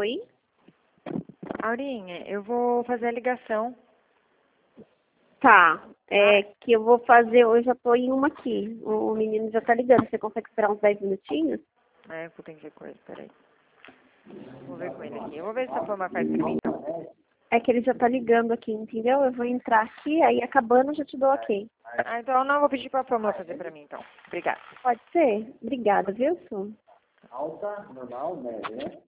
Oi? Aurinha, eu vou fazer a ligação. Tá. Que eu vou fazer, eu já tô em uma aqui. O menino já tá ligando. Você consegue esperar uns 10 minutinhos? É, vou ter que ver com ele, peraí. Vou ver com ele aqui. Eu vou ver se a forma faz pra mim, então. É que ele já tá ligando aqui, entendeu? Eu vou entrar aqui, aí acabando eu já te dou ok. Ah, então não, vou pedir pra fórmula fazer pra mim, então. Obrigada. Pode ser? Obrigada, viu, Su? Alta, normal, média, né?